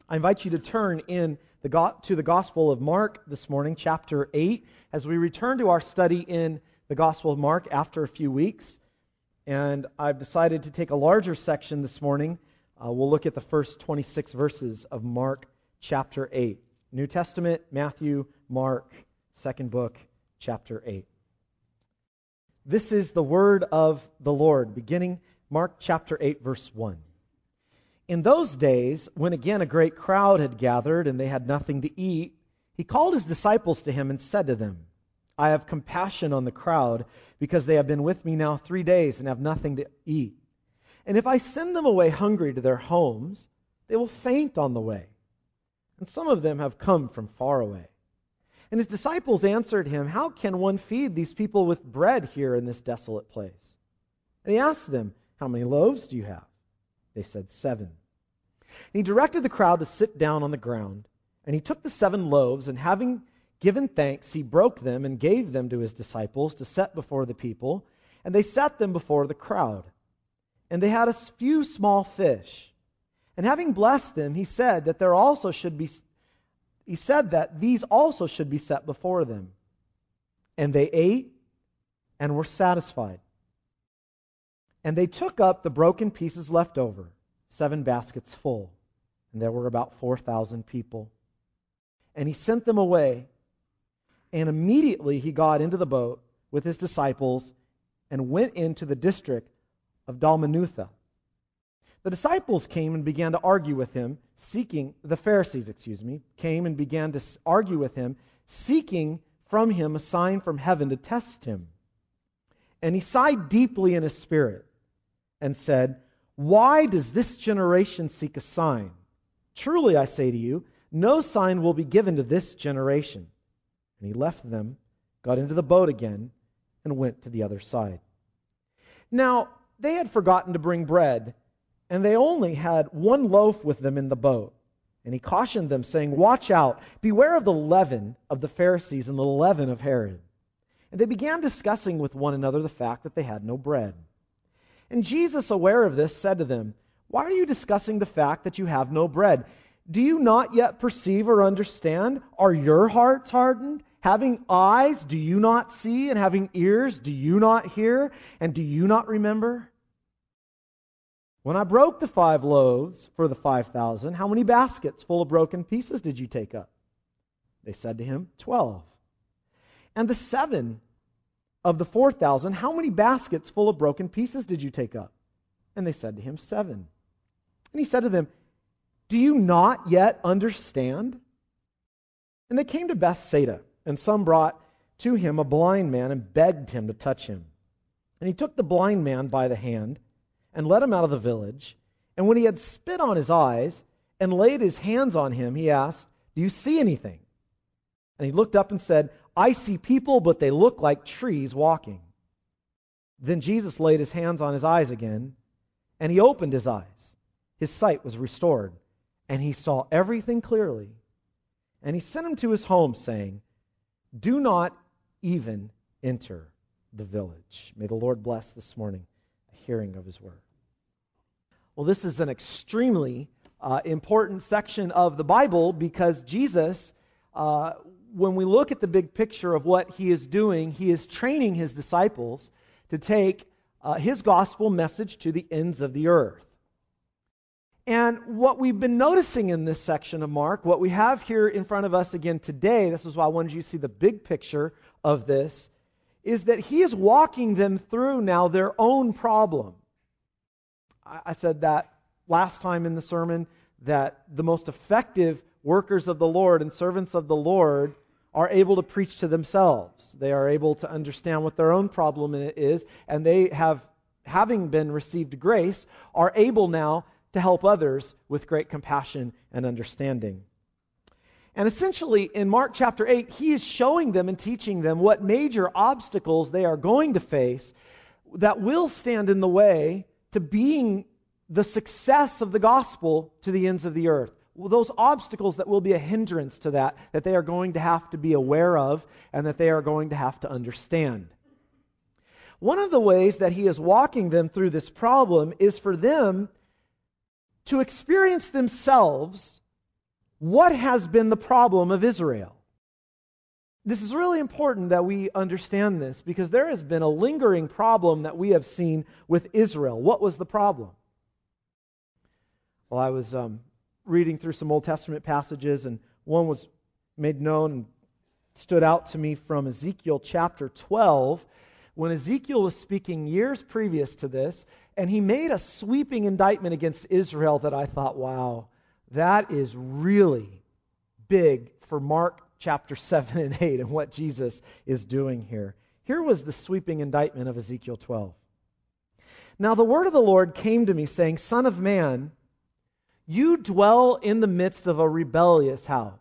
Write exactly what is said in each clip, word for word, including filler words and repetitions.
I invite you to turn in the go- to the Gospel of Mark this morning, chapter eight, as we return to our study in the Gospel of Mark after a few weeks. And I've decided to take a larger section this morning. Uh, we'll look at the first twenty-six verses of Mark chapter eight. New Testament, Matthew, Mark, second book, chapter eight. This is the word of the Lord, beginning Mark chapter eight, verse one. In those days, when again a great crowd had gathered and they had nothing to eat, he called his disciples to him and said to them, I have compassion on the crowd, because they have been with me now three days and have nothing to eat. And if I send them away hungry to their homes, they will faint on the way. And some of them have come from far away. And his disciples answered him, How can one feed these people with bread here in this desolate place? And he asked them, How many loaves do you have? They said, Seven. And he directed the crowd to sit down on the ground. And he took the seven loaves, and having given thanks, he broke them and gave them to his disciples to set before the people. And they set them before the crowd. And they had a few small fish. And having blessed them, he said that there also should be he said that these also should be set before them. And they ate and were satisfied. And they took up the broken pieces left over, seven baskets full. And there were about four thousand people. And he sent them away. And immediately he got into the boat with his disciples and went into the district of Dalmanutha. The disciples came and began to argue with him, seeking, the Pharisees, excuse me, came and began to argue with him, seeking from him a sign from heaven to test him. And he sighed deeply in his spirit and said, Why does this generation seek a sign? Truly, I say to you, no sign will be given to this generation. And he left them, got into the boat again, and went to the other side. Now, they had forgotten to bring bread, and they only had one loaf with them in the boat. And he cautioned them, saying, Watch out, beware of the leaven of the Pharisees and the leaven of Herod. And they began discussing with one another the fact that they had no bread. And Jesus, aware of this, said to them, Why are you discussing the fact that you have no bread? Do you not yet perceive or understand? Are your hearts hardened? Having eyes, do you not see? And having ears, do you not hear? And do you not remember? When I broke the five loaves for the five thousand, how many baskets full of broken pieces did you take up? They said to him, Twelve. And the seven of the four thousand, how many baskets full of broken pieces did you take up? And they said to him, Seven. And he said to them, Do you not yet understand? And they came to Bethsaida, and some brought to him a blind man and begged him to touch him. And he took the blind man by the hand and led him out of the village. And when he had spit on his eyes and laid his hands on him, he asked, Do you see anything? And he looked up and said, I see people, but they look like trees walking. Then Jesus laid his hands on his eyes again, and he opened his eyes. His sight was restored, and he saw everything clearly. And he sent him to his home, saying, Do not even enter the village. May the Lord bless this morning the hearing of his word. Well, this is an extremely uh, important section of the Bible, because Jesus, uh, when we look at the big picture of what he is doing, he is training his disciples to take uh, his gospel message to the ends of the earth. And what we've been noticing in this section of Mark, what we have here in front of us again today, this is why I wanted you to see the big picture of this, is that he is walking them through now their own problem. I said that last time in the sermon, that the most effective workers of the Lord and servants of the Lord are able to preach to themselves. They are able to understand what their own problem is, and they have, having been received grace, are able now to help others with great compassion and understanding. And essentially, in Mark chapter eight, he is showing them and teaching them what major obstacles they are going to face that will stand in the way to being the success of the gospel to the ends of the earth. Well, those obstacles that will be a hindrance to that, that they are going to have to be aware of and that they are going to have to understand. One of the ways that he is walking them through this problem is for them to experience themselves what has been the problem of Israel? This is really important that we understand this because there has been a lingering problem that we have seen with Israel. What was the problem? Well, I was um, reading through some Old Testament passages, and one was made known and stood out to me from Ezekiel chapter twelve, when Ezekiel was speaking years previous to this, and he made a sweeping indictment against Israel that I thought, wow, that is really big for Mark chapter seven and eight and what Jesus is doing here. Here was the sweeping indictment of Ezekiel twelve. Now the word of the Lord came to me, saying, Son of man, you dwell in the midst of a rebellious house,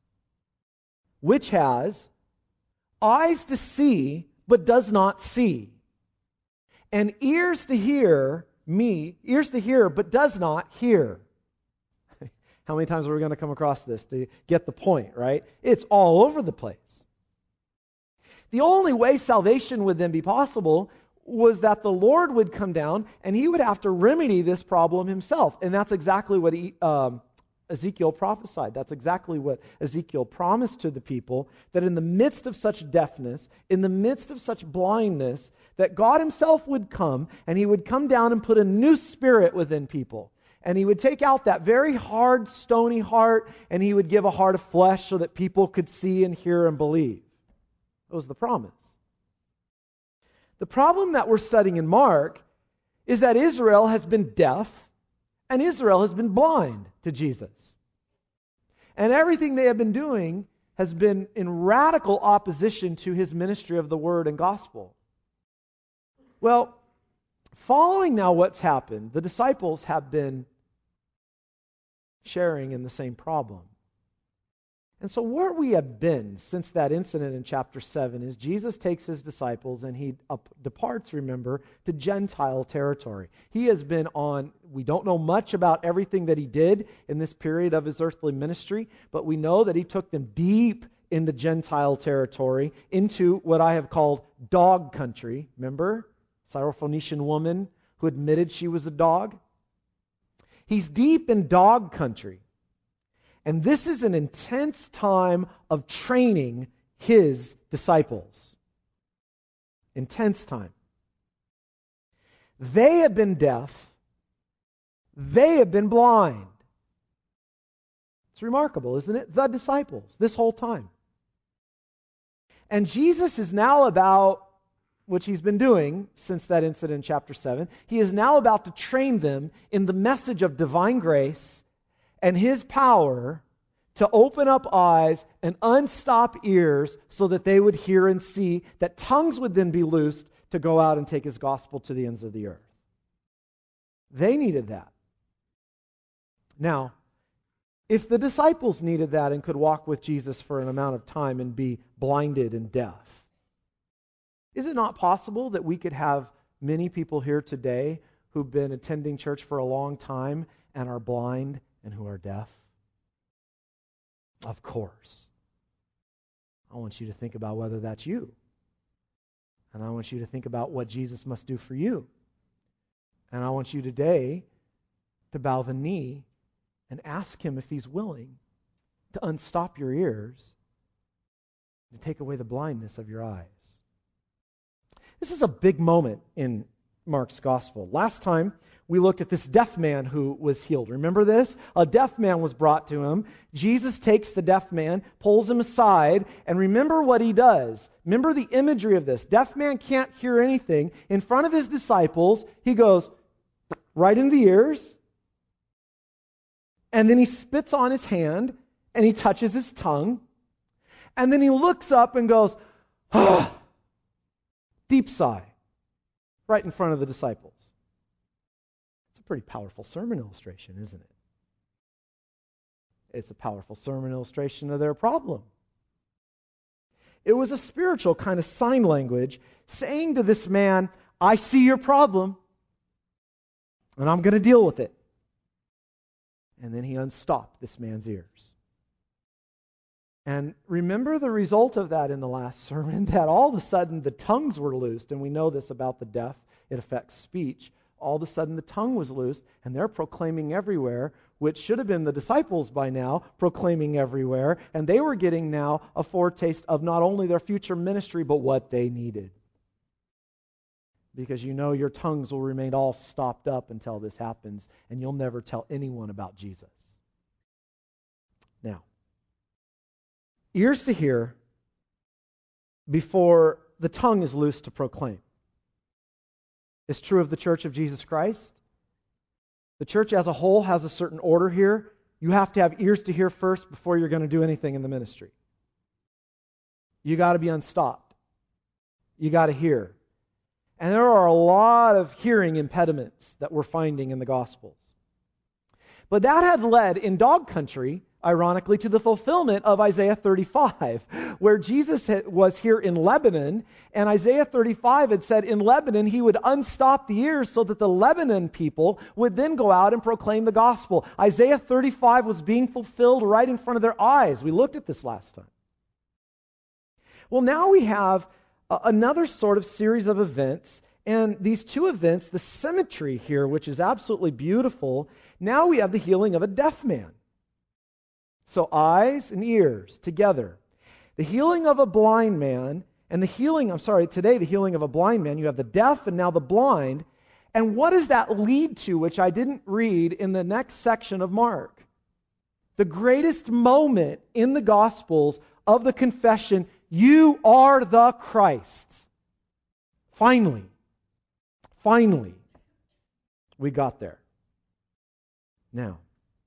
which has eyes to see, but does not see, and ears to hear me, ears to hear, but does not hear. How many times are we going to come across this to get the point, right? It's all over the place. The only way salvation would then be possible was that the Lord would come down and he would have to remedy this problem himself. And that's exactly what he, um, Ezekiel prophesied. That's exactly what Ezekiel promised to the people, that in the midst of such deafness, in the midst of such blindness, that God himself would come and he would come down and put a new spirit within people. And he would take out that very hard, stony heart, and he would give a heart of flesh so that people could see and hear and believe. That was the promise. The problem that we're studying in Mark is that Israel has been deaf and Israel has been blind to Jesus. And everything they have been doing has been in radical opposition to his ministry of the word and gospel. Well, following now what's happened, the disciples have been sharing in the same problem. And so where we have been since that incident in chapter seven is Jesus takes his disciples and he up, departs, remember, to Gentile territory. He has been on, we don't know much about everything that he did in this period of his earthly ministry, but we know that he took them deep into Gentile territory, into what I have called dog country. Remember? Syrophoenician woman who admitted she was a dog. He's deep in dog country. And this is an intense time of training his disciples. Intense time. They have been deaf. They have been blind. It's remarkable, isn't it? The disciples, this whole time. And Jesus is now about, which he's been doing since that incident in chapter seven, he is now about to train them in the message of divine grace and his power to open up eyes and unstop ears so that they would hear and see, that tongues would then be loosed to go out and take his gospel to the ends of the earth. They needed that. Now, if the disciples needed that and could walk with Jesus for an amount of time and be blinded and deaf, is it not possible that we could have many people here today who've been attending church for a long time and are blind and who are deaf? Of course. I want you to think about whether that's you. And I want you to think about what Jesus must do for you. And I want you today to bow the knee and ask him if he's willing to unstop your ears, to take away the blindness of your eyes. This is a big moment in Mark's gospel. Last time, we looked at this deaf man who was healed. Remember this? A deaf man was brought to him. Jesus takes the deaf man, pulls him aside, and remember what he does. Remember the imagery of this. Deaf man can't hear anything. In front of his disciples, he goes right in the ears, and then he spits on his hand, and he touches his tongue, and then he looks up and goes, ah, deep sigh, right in front of the disciples. It's a pretty powerful sermon illustration, isn't it? It's a powerful sermon illustration of their problem. It was a spiritual kind of sign language saying to this man, I see your problem, and I'm going to deal with it. And then he unstopped this man's ears. And remember the result of that in the last sermon, that all of a sudden the tongues were loosed, and we know this about the deaf, it affects speech. All of a sudden the tongue was loosed, and they're proclaiming everywhere which should have been the disciples by now, proclaiming everywhere, and they were getting now a foretaste of not only their future ministry, but what they needed. Because you know your tongues will remain all stopped up until this happens, and you'll never tell anyone about Jesus. Now, ears to hear before the tongue is loose to proclaim. It's true of the Church of Jesus Christ. The church as a whole has a certain order here. You have to have ears to hear first before you're going to do anything in the ministry. You got to be unstopped. You got to hear. And there are a lot of hearing impediments that we're finding in the Gospels. But that had led in dog country, ironically, to the fulfillment of Isaiah thirty-five, where Jesus was here in Lebanon, and Isaiah thirty-five had said in Lebanon he would unstop the ears so that the Lebanon people would then go out and proclaim the gospel. Isaiah thirty-five was being fulfilled right in front of their eyes. We looked at this last time. Well, now we have another sort of series of events, and these two events, the symmetry here, which is absolutely beautiful, now we have the healing of a deaf man. So eyes and ears together. The healing of a blind man, and the healing, I'm sorry, today the healing of a blind man. You have the deaf and now the blind. And what does that lead to, which I didn't read in the next section of Mark? The greatest moment in the Gospels of the confession, you are the Christ. Finally, finally, we got there. Now,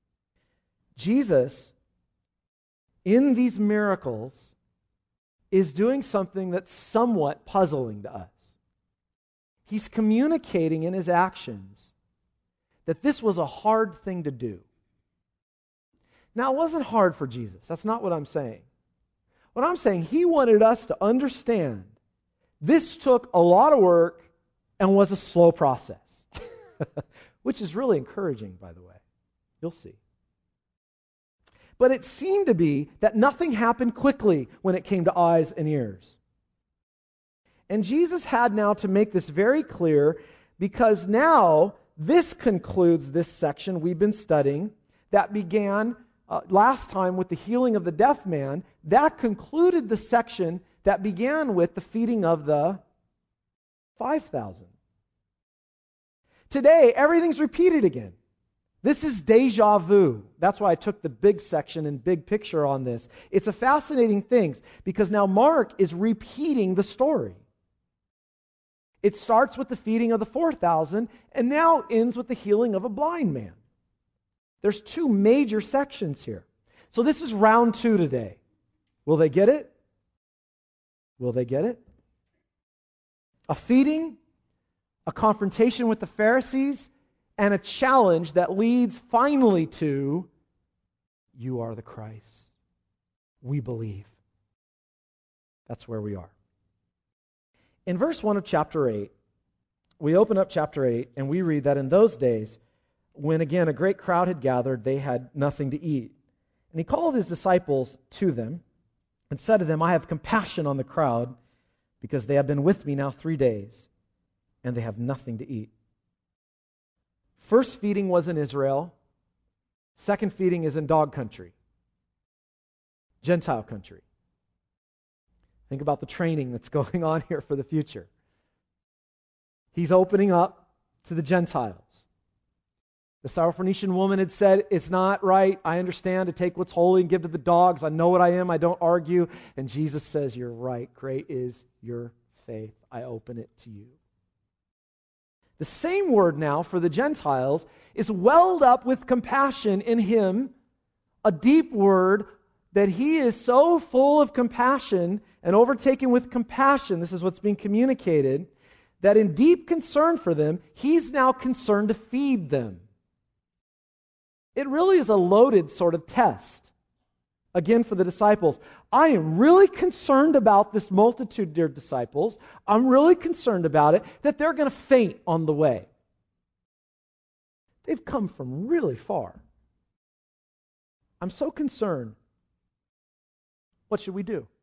Jesus, in these miracles, is doing something that's somewhat puzzling to us. He's communicating in his actions that this was a hard thing to do. Now, it wasn't hard for Jesus. That's not what I'm saying. What I'm saying, he wanted us to understand this took a lot of work and was a slow process. Which is really encouraging, by the way. You'll see. But it seemed to be that nothing happened quickly when it came to eyes and ears. And Jesus had now to make this very clear, because now this concludes this section we've been studying that began uh, last time with the healing of the deaf man. That concluded the section that began with the feeding of the five thousand. Today, everything's repeated again. This is deja vu. That's why I took the big section and big picture on this. It's a fascinating thing because now Mark is repeating the story. It starts with the feeding of the four thousand and now ends with the healing of a blind man. There's two major sections here. So this is round two today. Will they get it? Will they get it? A feeding, a confrontation with the Pharisees, and a challenge that leads finally to, you are the Christ. We believe. That's where we are. In verse one of chapter eight, we open up chapter eight and we read that in those days, when again a great crowd had gathered, they had nothing to eat. And he called his disciples to them and said to them, I have compassion on the crowd because they have been with me now three days and they have nothing to eat. First feeding was in Israel. Second feeding is in dog country. Gentile country. Think about the training that's going on here for the future. He's opening up to the Gentiles. The Syrophoenician woman had said, it's not right, I understand, to take what's holy and give to the dogs. I know what I am, I don't argue. And Jesus says, you're right, great is your faith. I open it to you. The same word now for the Gentiles is welled up with compassion in him, a deep word that he is so full of compassion and overtaken with compassion, this is what's being communicated, that in deep concern for them, he's now concerned to feed them. It really is a loaded sort of test. Again, for the disciples, I am really concerned about this multitude, dear disciples. I'm really concerned about it, that they're going to faint on the way. They've come from really far. I'm so concerned. What should we do?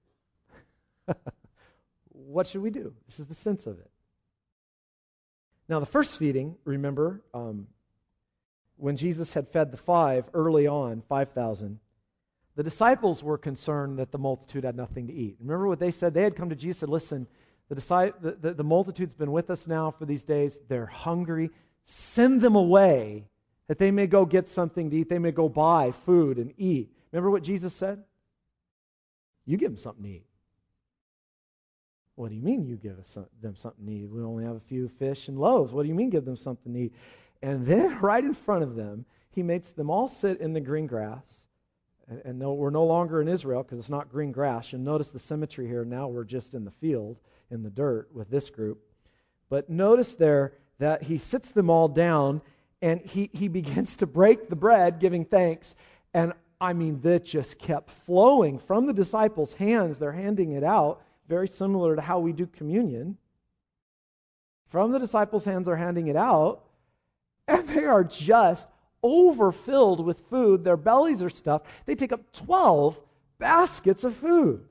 What should we do? This is the sense of it. Now, the first feeding, remember, um, when Jesus had fed the five early on, five thousand, the disciples were concerned that the multitude had nothing to eat. Remember what they said? They had come to Jesus and said, listen, the, disci- the, the, the multitude's been with us now for these days. They're hungry. Send them away that they may go get something to eat. They may go buy food and eat. Remember what Jesus said? You give them something to eat. What do you mean you give us some, them something to eat? We only have a few fish and loaves. What do you mean give them something to eat? And then right in front of them, he makes them all sit in the green grass. And, and no, we're no longer in Israel because it's not green grass. And notice the symmetry here. Now we're just in the field, in the dirt with this group. But notice there that he sits them all down and he, he begins to break the bread, giving thanks. And I mean, that just kept flowing from the disciples' hands. They're handing it out, very similar to how we do communion. From the disciples' hands, they're handing it out. And they are just overfilled with food. Their bellies are stuffed. They take up twelve baskets of food.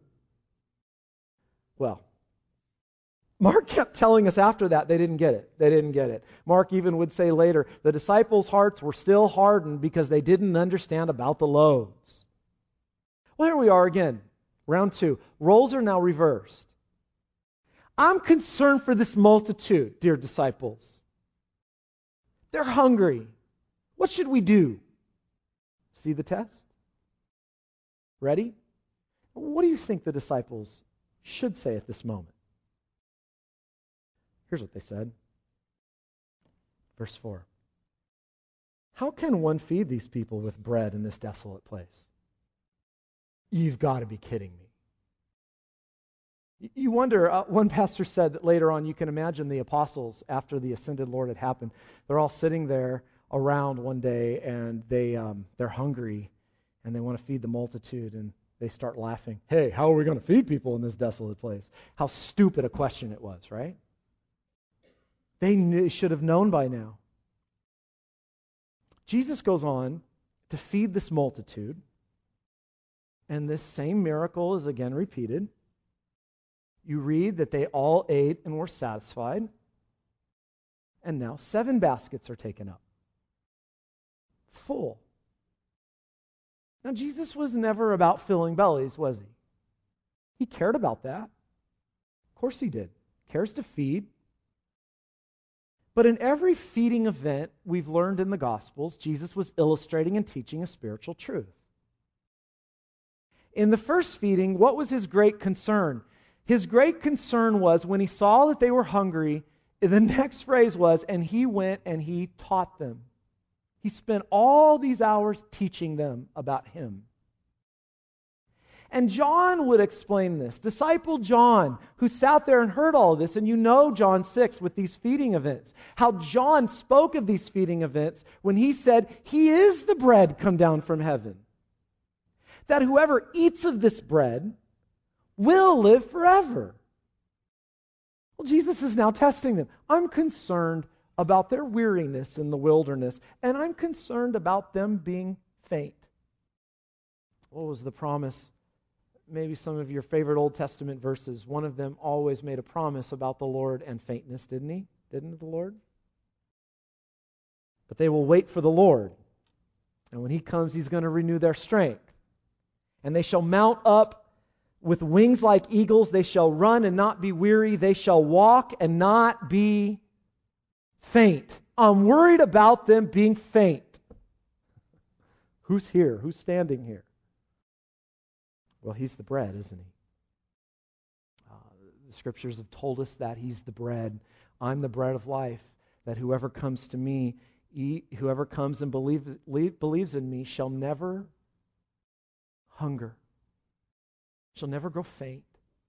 Well, Mark kept telling us after that they didn't get it. They didn't get it. Mark even would say later, the disciples' hearts were still hardened because they didn't understand about the loaves. Well, here we are again. Round two. Roles are now reversed. I'm concerned for this multitude, dear disciples. They're hungry. What should we do? See the test? Ready? What do you think the disciples should say at this moment? Here's what they said. Verse four. How can one feed these people with bread in this desolate place? You've got to be kidding me. You wonder, uh, one pastor said that later on you can imagine the apostles after the ascended Lord had happened. They're all sitting there around one day and they, um, they're hungry and they want to feed the multitude and they start laughing. Hey, how are we going to feed people in this desolate place? How stupid a question it was, right? They knew, should have known by now. Jesus goes on to feed this multitude, and this same miracle is again repeated. You read that they all ate and were satisfied, and now seven baskets are taken up. Full. Now, Jesus was never about filling bellies, was he? He cared about that. Of course he did. Cares to feed. But in every feeding event we've learned in the Gospels, Jesus was illustrating and teaching a spiritual truth. In the first feeding, what was his great concern? His great concern was when he saw that they were hungry, the next phrase was, and he went and he taught them. He spent all these hours teaching them about him. And John would explain this. Disciple John, who sat there and heard all of this, and you know John six with these feeding events, how John spoke of these feeding events when he said, he is the bread come down from heaven. That whoever eats of this bread will live forever. Well, Jesus is now testing them. I'm concerned about their weariness in the wilderness, and I'm concerned about them being faint. What was the promise? Maybe some of your favorite Old Testament verses. One of them always made a promise about the Lord and faintness, didn't he? Didn't the Lord? But they will wait for the Lord. And when he comes, he's going to renew their strength. And they shall mount up with wings like eagles. They shall run and not be weary. They shall walk and not be faint. I'm worried about them being faint. Who's here? Who's standing here? Well, he's the bread, isn't he? Uh, the scriptures have told us that he's the bread. I'm the bread of life, that whoever comes to me, eat, whoever comes and believe, believes in me shall never hunger, shall never grow faint.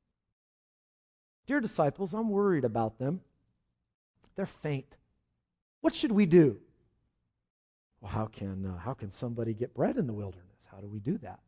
Dear disciples, I'm worried about them. They're faint. What should we do? Well, how can uh, how can somebody get bread in the wilderness? How do we do that?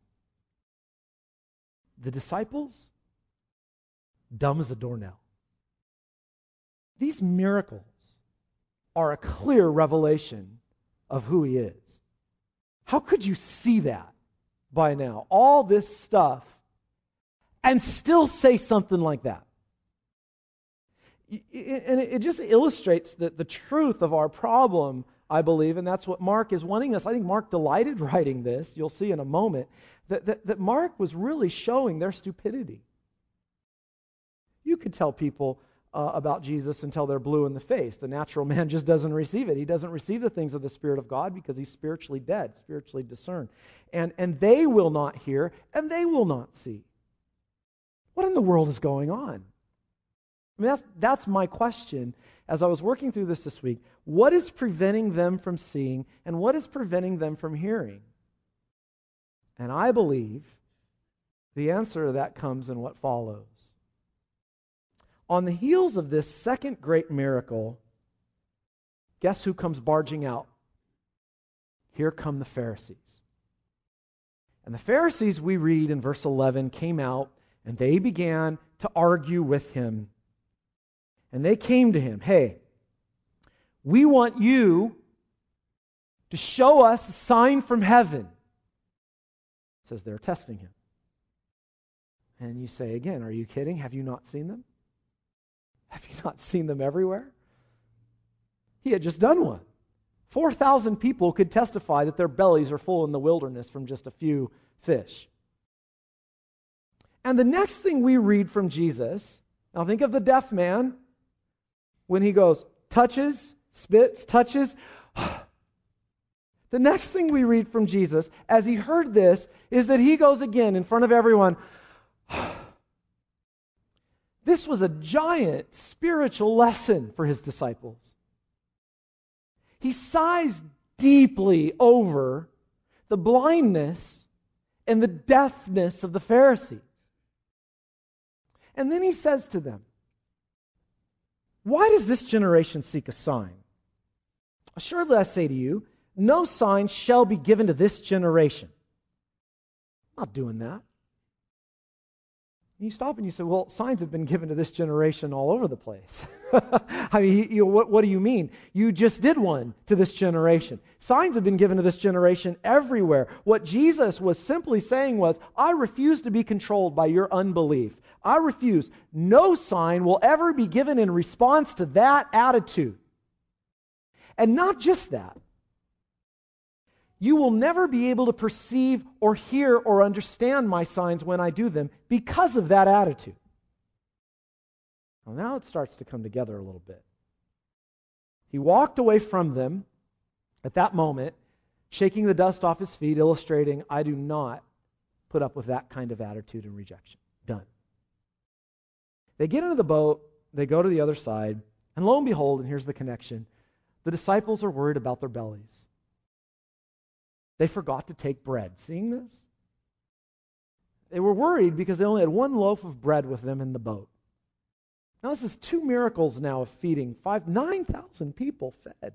The disciples, dumb as a doornail. These miracles are a clear revelation of who he is. How could you see that by now? All this stuff and still say something like that? And it just illustrates the, the truth of our problem, I believe, and that's what Mark is wanting us. I think Mark delighted writing this. You'll see in a moment that, that, that Mark was really showing their stupidity. You could tell people uh, about Jesus until they're blue in the face. The natural man just doesn't receive it. He doesn't receive the things of the Spirit of God because he's spiritually dead, spiritually discerned. And, and they will not hear, and they will not see. What in the world is going on? I mean, that's, that's my question as I was working through this this week. What is preventing them from seeing, and what is preventing them from hearing? And I believe the answer to that comes in what follows. On the heels of this second great miracle, guess who comes barging out? Here come the Pharisees. And the Pharisees, we read in verse eleven, came out, and they began to argue with him. And they came to him, hey, we want you to show us a sign from heaven. It says they're testing him. And you say again, are you kidding? Have you not seen them? Have you not seen them everywhere? He had just done one. four thousand people could testify that their bellies are full in the wilderness from just a few fish. And the next thing we read from Jesus, now think of the deaf man when he goes, touches, spits, touches. The next thing we read from Jesus as he heard this is that he goes again in front of everyone. This was a giant spiritual lesson for his disciples. He sighs deeply over the blindness and the deafness of the Pharisees. And then he says to them, why does this generation seek a sign? Assuredly I say to you, no sign shall be given to this generation. I'm not doing that. You stop and you say, well, signs have been given to this generation all over the place. I mean, you, what, what do you mean? You just did one to this generation. Signs have been given to this generation everywhere. What Jesus was simply saying was, I refuse to be controlled by your unbelief. I refuse. No sign will ever be given in response to that attitude. And not just that. You will never be able to perceive or hear or understand my signs when I do them because of that attitude. Well, now it starts to come together a little bit. He walked away from them at that moment, shaking the dust off his feet, illustrating, I do not put up with that kind of attitude and rejection. Done. They get into the boat, they go to the other side, and lo and behold, and here's the connection, the disciples are worried about their bellies. They forgot to take bread. Seeing this? They were worried because they only had one loaf of bread with them in the boat. Now this is two miracles now of feeding five, nine thousand people fed.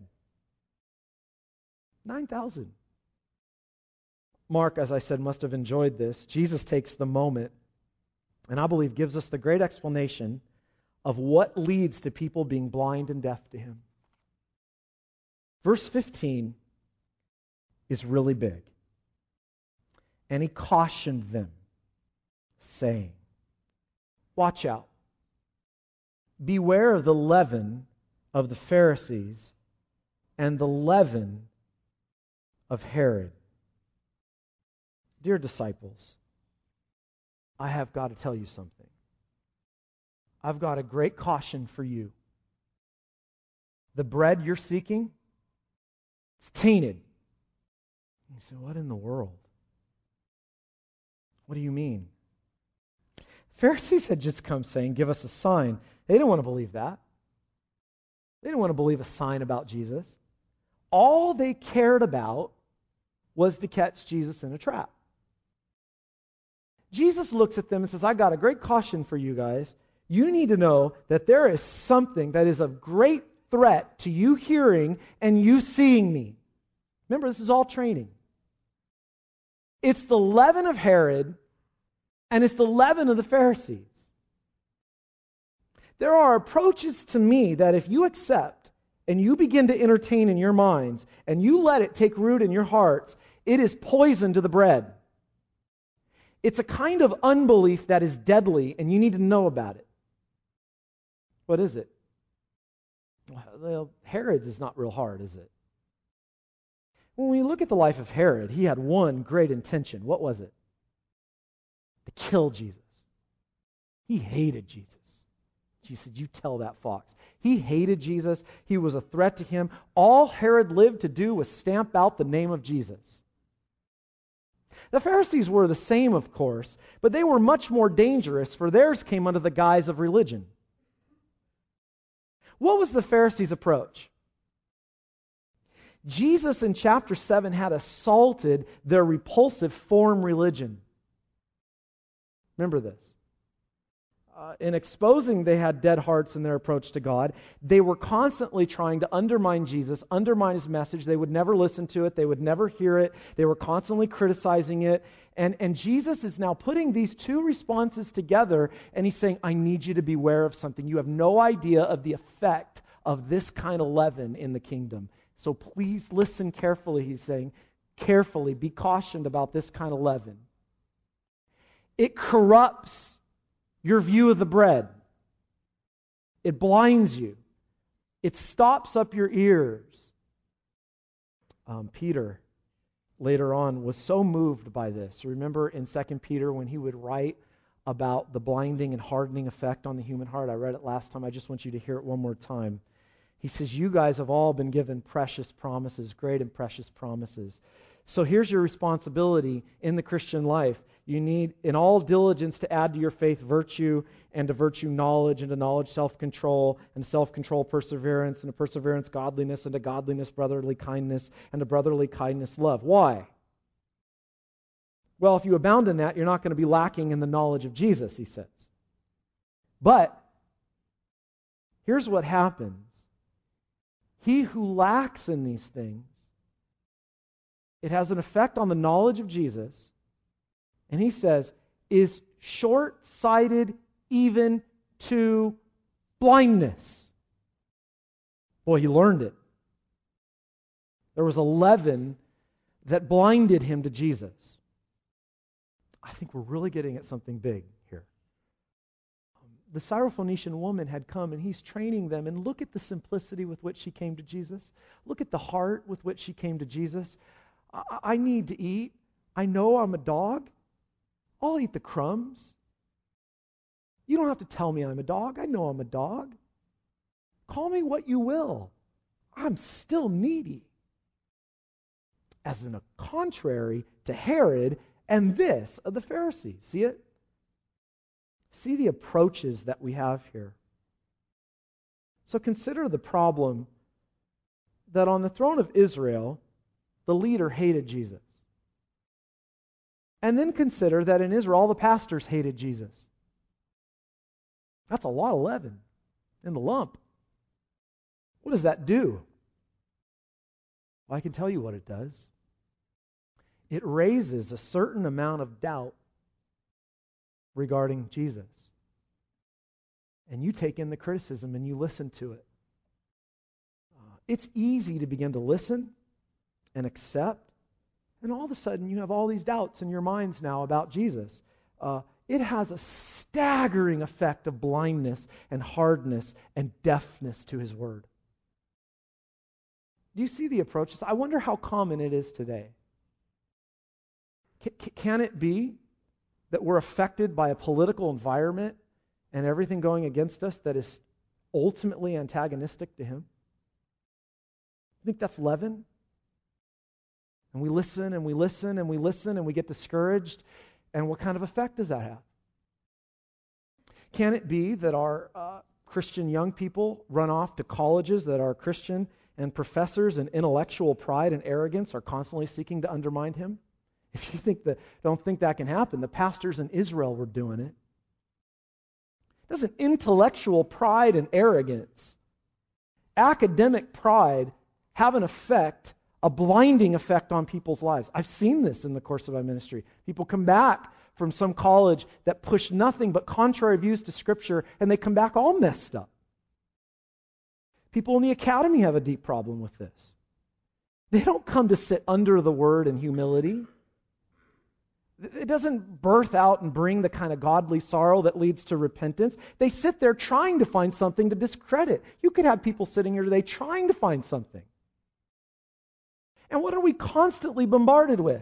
Nine thousand. Mark, as I said, must have enjoyed this. Jesus takes the moment, and I believe gives us the great explanation of what leads to people being blind and deaf to him. Verse fifteen is really big. And he cautioned them, saying, watch out. Beware of the leaven of the Pharisees and the leaven of Herod. Dear disciples, I have got to tell you something. I've got a great caution for you. The bread you're seeking, it's tainted. You say, what in the world? What do you mean? Pharisees had just come saying, give us a sign. They didn't want to believe that. They didn't want to believe a sign about Jesus. All they cared about was to catch Jesus in a trap. Jesus looks at them and says, I got a great caution for you guys. You need to know that there is something that is of great threat to you hearing and you seeing me. Remember, this is all training. It's the leaven of Herod, and it's the leaven of the Pharisees. There are approaches to me that if you accept and you begin to entertain in your minds and you let it take root in your hearts, it is poison to the bread. It's a kind of unbelief that is deadly, and you need to know about it. What is it? Well, Herod's is not real hard, is it? When we look at the life of Herod, he had one great intention. What was it? To kill Jesus. He hated Jesus. Jesus said, you tell that fox. He hated Jesus. He was a threat to him. All Herod lived to do was stamp out the name of Jesus. The Pharisees were the same, of course, but they were much more dangerous, for theirs came under the guise of religion. What was the Pharisees' approach? Jesus in chapter seven had assaulted their repulsive form religion. Remember this. Uh, in exposing they had dead hearts in their approach to God, they were constantly trying to undermine Jesus, undermine his message. They would never listen to it. They would never hear it. They were constantly criticizing it. And, and Jesus is now putting these two responses together, and he's saying, I need you to beware of something. You have no idea of the effect of this kind of leaven in the kingdom. So please listen carefully, he's saying. Carefully, be cautioned about this kind of leaven. It corrupts your view of the bread. It blinds you. It stops up your ears. Um, Peter, later on, was so moved by this. Remember in Second Peter when he would write about the blinding and hardening effect on the human heart? I read it last time. I just want you to hear it one more time. He says, you guys have all been given precious promises, great and precious promises. So here's your responsibility in the Christian life. You need, in all diligence, to add to your faith virtue, and to virtue knowledge, and to knowledge self-control, and to self-control perseverance, and to perseverance godliness, and to godliness brotherly kindness, and to brotherly kindness love. Why? Well, if you abound in that, you're not going to be lacking in the knowledge of Jesus, he says. But here's what happens. He who lacks in these things, it has an effect on the knowledge of Jesus. And he says, is short-sighted even to blindness. Boy, he learned it. There was a leaven that blinded him to Jesus. I think we're really getting at something big here. The Syrophoenician woman had come, and he's training them. And look at the simplicity with which she came to Jesus. Look at the heart with which she came to Jesus. I, I need to eat. I know I'm a dog. I'll eat the crumbs. You don't have to tell me I'm a dog. I know I'm a dog. Call me what you will. I'm still needy. As in a contrary to Herod and this of the Pharisees. See it? See the approaches that we have here. So consider the problem that on the throne of Israel, the leader hated Jesus. And then consider that in Israel, all the pastors hated Jesus. That's a lot of leaven in the lump. What does that do? Well, I can tell you what it does. It raises a certain amount of doubt regarding Jesus. And you take in the criticism and you listen to it. Uh, it's easy to begin to listen and accept. And all of a sudden, you have all these doubts in your minds now about Jesus. Uh, it has a staggering effect of blindness and hardness and deafness to his word. Do you see the approaches? I wonder how common it is today. C- can it be that we're affected by a political environment and everything going against us that is ultimately antagonistic to him? I think that's leaven. And we listen and we listen and we listen and we get discouraged. And what kind of effect does that have? Can it be that our uh, Christian young people run off to colleges that are Christian and professors and intellectual pride and arrogance are constantly seeking to undermine him? If you think that, don't think that can happen, the pastors in Israel were doing it. Doesn't intellectual pride and arrogance, academic pride, have an effect, a blinding effect on people's lives? I've seen this in the course of my ministry. People come back from some college that push nothing but contrary views to Scripture, and they come back all messed up. People in the academy have a deep problem with this. They don't come to sit under the Word in humility. It doesn't birth out and bring the kind of godly sorrow that leads to repentance. They sit there trying to find something to discredit. You could have people sitting here today trying to find something. And what are we constantly bombarded with?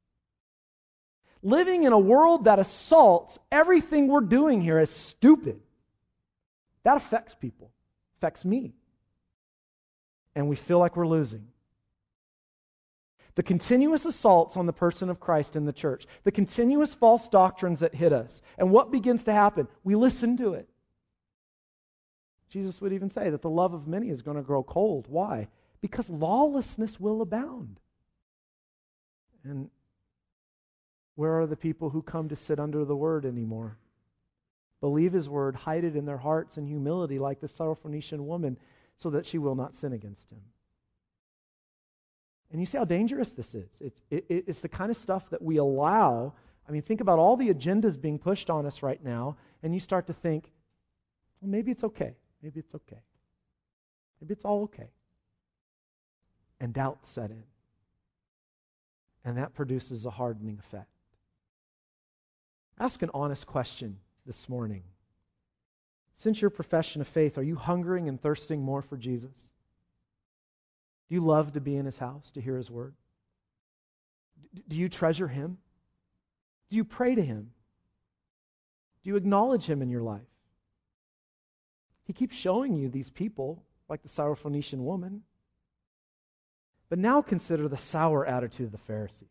Living in a world that assaults everything we're doing here as stupid. That affects people, affects me. And we feel like we're losing. The continuous assaults on the person of Christ in the church, the continuous false doctrines that hit us, and what begins to happen? We listen to it. Jesus would even say that the love of many is going to grow cold. Why? Because lawlessness will abound. And where are the people who come to sit under the Word anymore? Believe His Word, hide it in their hearts in humility like the Syrophoenician woman, so that she will not sin against Him. And you see how dangerous this is. It's, it, it's the kind of stuff that we allow. I mean, think about all the agendas being pushed on us right now, and you start to think, well, maybe it's okay. Maybe it's okay. Maybe it's all okay. And doubt set in. And that produces a hardening effect. Ask an honest question this morning. Since your profession of faith, are you hungering and thirsting more for Jesus? Do you love to be in His house, to hear His word? Do you treasure Him? Do you pray to Him? Do you acknowledge Him in your life? He keeps showing you these people, like the Syrophoenician woman. But now consider the sour attitude of the Pharisees.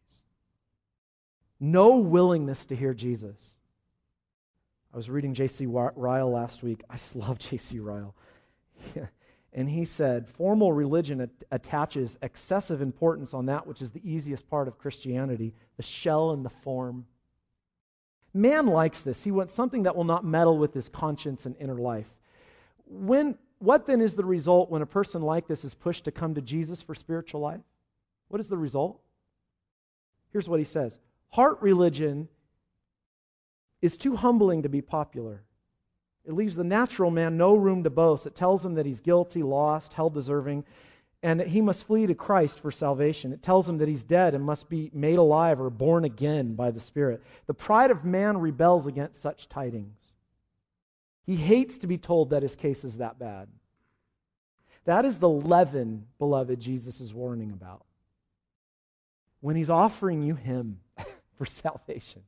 No willingness to hear Jesus. I was reading J C Ryle last week. I just love J C Ryle. And he said, formal religion attaches excessive importance on that which is the easiest part of Christianity, the shell and the form. Man likes this. He wants something that will not meddle with his conscience and inner life. When, what then is the result when a person like this is pushed to come to Jesus for spiritual life? What is the result? Here's what he says. Heart religion is too humbling to be popular. It leaves the natural man no room to boast. It tells him that he's guilty, lost, hell-deserving, and that he must flee to Christ for salvation. It tells him that he's dead and must be made alive or born again by the Spirit. The pride of man rebels against such tidings. He hates to be told that his case is that bad. That is the leaven, beloved, Jesus is warning about. When He's offering you Him for salvation.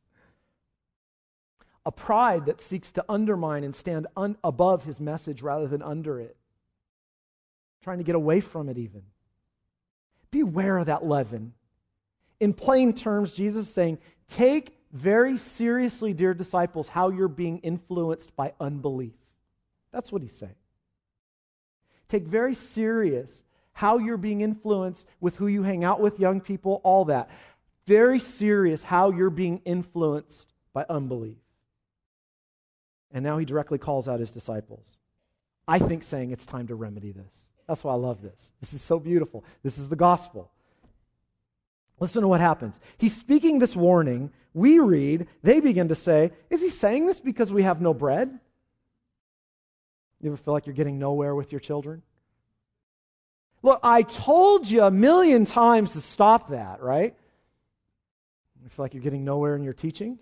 A pride that seeks to undermine and stand un- above His message rather than under it. Trying to get away from it even. Beware of that leaven. In plain terms, Jesus is saying, take very seriously, dear disciples, how you're being influenced by unbelief. That's what He's saying. Take very serious how you're being influenced with who you hang out with, young people, all that. Very serious how you're being influenced by unbelief. And now He directly calls out His disciples. I think saying it's time to remedy this. That's why I love this. This is so beautiful. This is the gospel. Listen to what happens. He's speaking this warning. We read, they begin to say, is He saying this because we have no bread? You ever feel like you're getting nowhere with your children? Look, I told you a million times to stop that, right? You feel like you're getting nowhere in your teaching?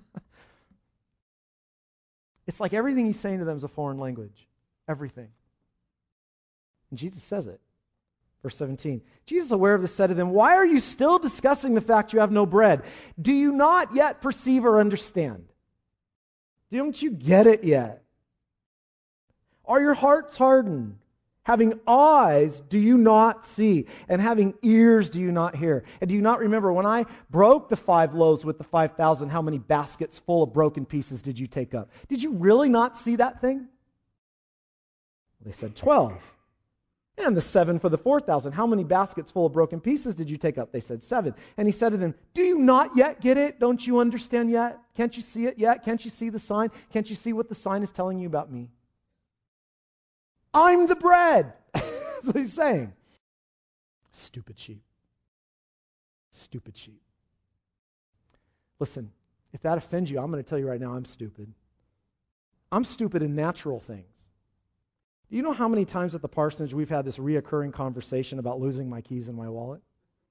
It's like everything He's saying to them is a foreign language. Everything. And Jesus says it. Verse seventeen. Jesus, aware of this, said to them, why are you still discussing the fact you have no bread? Do you not yet perceive or understand? Don't you get it yet? Are your hearts hardened? Having eyes, do you not see? And having ears, do you not hear? And do you not remember when I broke the five loaves with the five thousand, how many baskets full of broken pieces did you take up? Did you really not see that thing? They said twelve. And the seven for the four thousand, how many baskets full of broken pieces did you take up? They said seven. And He said to them, do you not yet get it? Don't you understand yet? Can't you see it yet? Can't you see the sign? Can't you see what the sign is telling you about me? I'm the bread. That's what He's saying. Stupid sheep. Stupid sheep. Listen, if that offends you, I'm going to tell you right now, I'm stupid. I'm stupid in natural things. Do you know how many times at the parsonage we've had this reoccurring conversation about losing my keys in my wallet?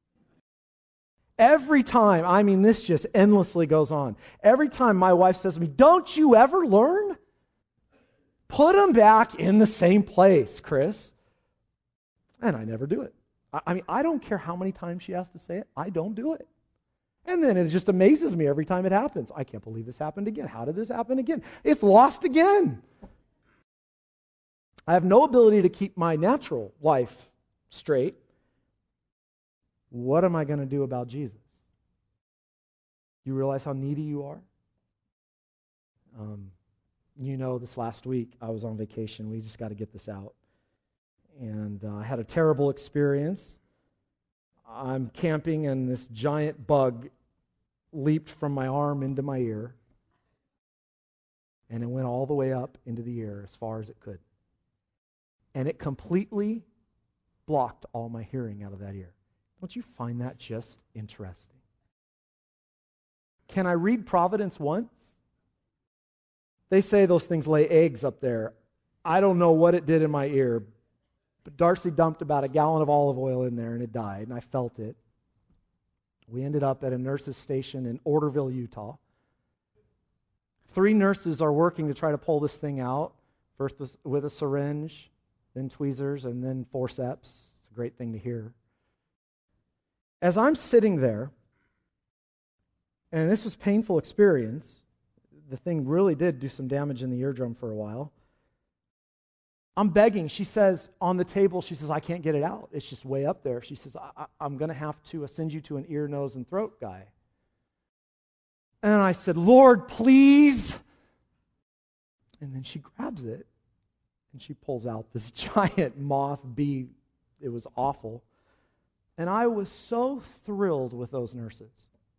Every time, I mean, this just endlessly goes on. Every time my wife says to me, don't you ever learn? Put them back in the same place, Chris. And I never do it. I, I mean, I don't care how many times she has to say it. I don't do it. And then it just amazes me every time it happens. I can't believe this happened again. How did this happen again? It's lost again. I have no ability to keep my natural life straight. What am I going to do about Jesus? You realize how needy you are? Um, you know, this last week I was on vacation. We just got to get this out. And uh, I had a terrible experience. I'm camping and this giant bug leaped from my arm into my ear. And it went all the way up into the ear as far as it could. And it completely blocked all my hearing out of that ear. Don't you find that just interesting? Can I read Providence once? They say those things lay eggs up there. I don't know what it did in my ear, but Darcy dumped about a gallon of olive oil in there and it died, and I felt it. We ended up at a nurse's station in Orderville, Utah. Three nurses are working to try to pull this thing out, first with a syringe, then tweezers, and then forceps. It's a great thing to hear. As I'm sitting there, and this was a painful experience, the thing really did do some damage in the eardrum for a while. I'm begging. She says, on the table, she says, I can't get it out. It's just way up there. She says, I, I, I'm going to have to send you to an ear, nose, and throat guy. And I said, Lord, please. And then she grabs it, and she pulls out this giant moth bee. It was awful. And I was so thrilled with those nurses.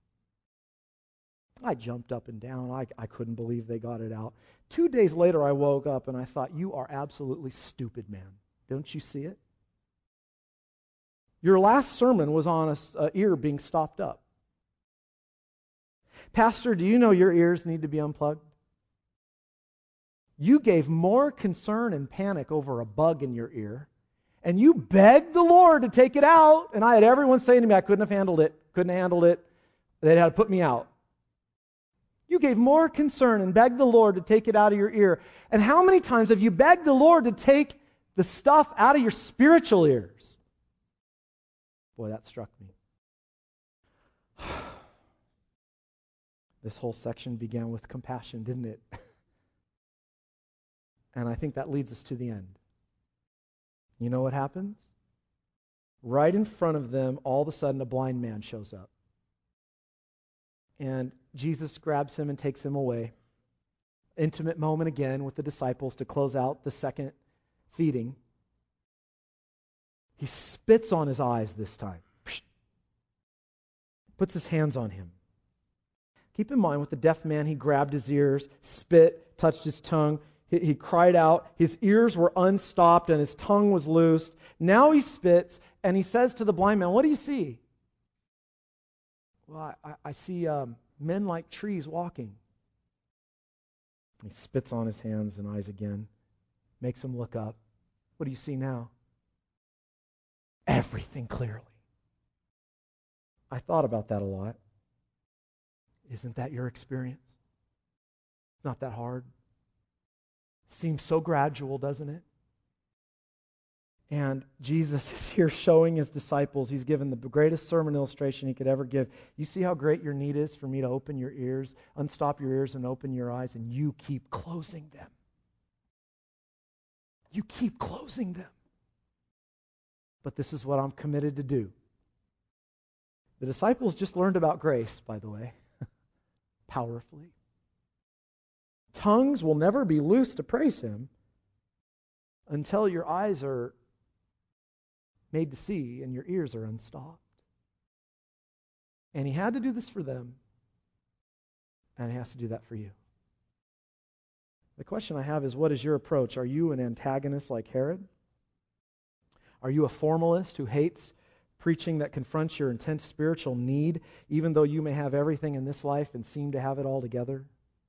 I jumped up and down. I, I couldn't believe they got it out. Two days later, I woke up and I thought, you are absolutely stupid, man. Don't you see it? Your last sermon was on an ear being stopped up. Pastor, do you know your ears need to be unplugged? You gave more concern and panic over a bug in your ear, and you begged the Lord to take it out, and I had everyone saying to me I couldn't have handled it, couldn't have handled it. They'd had to put me out. You gave more concern and begged the Lord to take it out of your ear. And how many times have you begged the Lord to take the stuff out of your spiritual ears? Boy, that struck me. This whole section began with compassion, didn't it? And I think that leads us to the end. You know what happens? Right in front of them, all of a sudden, a blind man shows up. And Jesus grabs him and takes him away. Intimate moment again with the disciples to close out the second feeding. He spits on his eyes this time. Puts his hands on him. Keep in mind, with the deaf man, he grabbed his ears, spit, touched his tongue. He, he cried out. His ears were unstopped and his tongue was loosed. Now he spits and he says to the blind man, what do you see? Well, I, I see um, men like trees walking. He spits on his hands and eyes again, makes him look up. What do you see now? Everything clearly. I thought about that a lot. Isn't that your experience? Not that hard. Seems so gradual, doesn't it? And Jesus is here showing his disciples. He's given the greatest sermon illustration he could ever give. You see how great your need is for me to open your ears, unstop your ears and open your eyes, and you keep closing them. You keep closing them. But this is what I'm committed to do. The disciples just learned about grace, by the way, powerfully. Tongues will never be loose to praise him until your eyes are made to see and your ears are unstopped. And he had to do this for them, and he has to do that for you. The question I have is, what is your approach? Are you an antagonist like Herod? Are you a formalist who hates preaching that confronts your intense spiritual need, even though you may have everything in this life and seem to have it all together?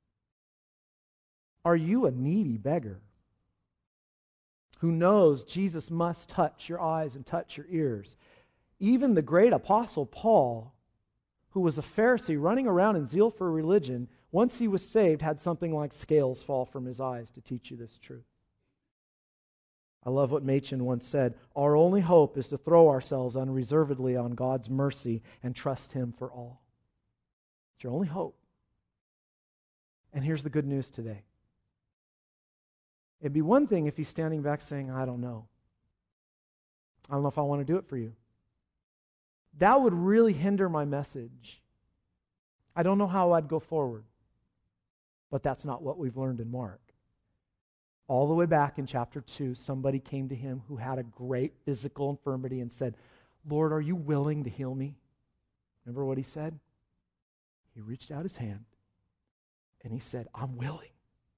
Are you a needy beggar who knows Jesus must touch your eyes and touch your ears? Even the great apostle Paul, who was a Pharisee running around in zeal for religion, once he was saved, had something like scales fall from his eyes to teach you this truth. I love what Machen once said, our only hope is to throw ourselves unreservedly on God's mercy and trust Him for all. It's your only hope. And here's the good news today. It'd be one thing if He's standing back saying, I don't know. I don't know if I want to do it for you. That would really hinder my message. I don't know how I'd go forward. But that's not what we've learned in Mark. All the way back in chapter two, somebody came to Him who had a great physical infirmity and said, Lord, are you willing to heal me? Remember what He said? He reached out His hand and He said, I'm willing.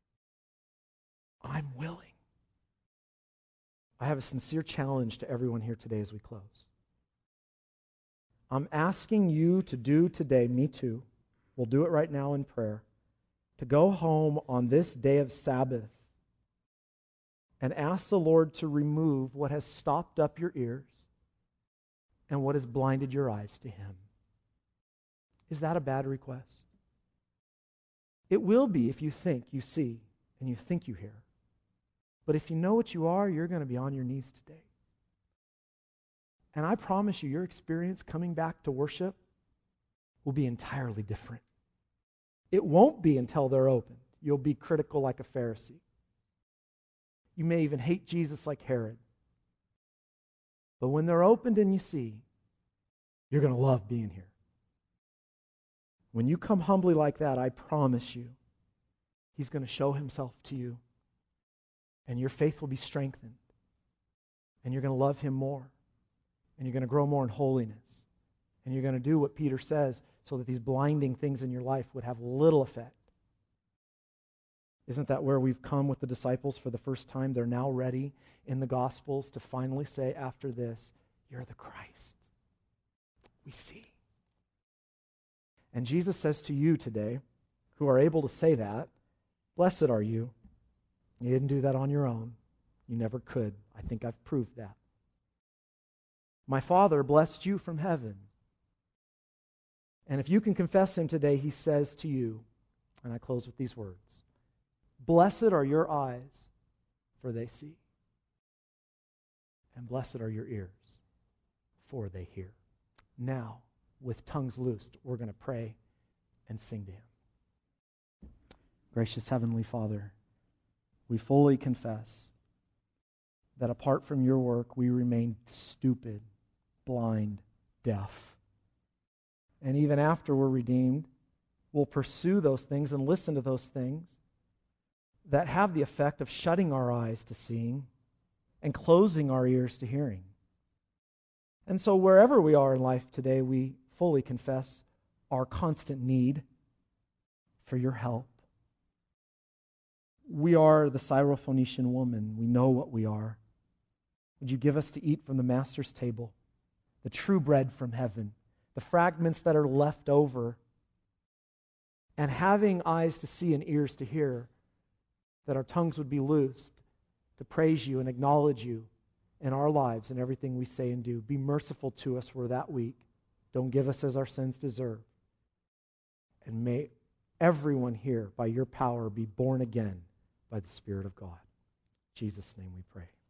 I'm willing. I have a sincere challenge to everyone here today as we close. I'm asking you to do today, me too, we'll do it right now in prayer, to go home on this day of Sabbath and ask the Lord to remove what has stopped up your ears and what has blinded your eyes to Him. Is that a bad request? It will be if you think you see and you think you hear. But if you know what you are, you're going to be on your knees today. And I promise you, your experience coming back to worship will be entirely different. It won't be until they're opened. You'll be critical like a Pharisee. You may even hate Jesus like Herod. But when they're opened and you see, you're going to love being here. When you come humbly like that, I promise you, He's going to show Himself to you. And your faith will be strengthened. And you're going to love Him more. And you're going to grow more in holiness. And you're going to do what Peter says so that these blinding things in your life would have little effect. Isn't that where we've come with the disciples for the first time? They're now ready in the Gospels to finally say after this, you're the Christ. We see. And Jesus says to you today, who are able to say that, blessed are you. You didn't do that on your own. You never could. I think I've proved that. My Father blessed you from heaven. And if you can confess Him today, He says to you, and I close with these words, blessed are your eyes, for they see. And blessed are your ears, for they hear. Now, with tongues loosed, we're going to pray and sing to Him. Gracious Heavenly Father, we fully confess that apart from your work, we remain stupid, blind, deaf. And even after we're redeemed, we'll pursue those things and listen to those things that have the effect of shutting our eyes to seeing and closing our ears to hearing. And so wherever we are in life today, we fully confess our constant need for your help. We are the Syrophoenician woman. We know what we are. Would you give us to eat from the Master's table, the true bread from heaven, the fragments that are left over, and having eyes to see and ears to hear, that our tongues would be loosed to praise you and acknowledge you in our lives and everything we say and do. Be merciful to us where that weak. Don't give us as our sins deserve. And may everyone here, by your power, be born again by the Spirit of God. In Jesus' name we pray.